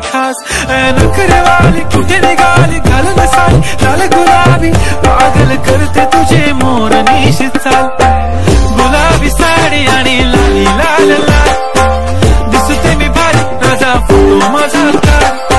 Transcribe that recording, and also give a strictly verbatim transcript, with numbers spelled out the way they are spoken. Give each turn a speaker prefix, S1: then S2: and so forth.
S1: खास नखरे वाली कुठे निघाली घालून साडी लाल गुलाबी पागल करते तुझे मोर निशित चाल गुलाबी साडी आणि लाली लाल लाल दिसते मी भारी राजा फोटो माझा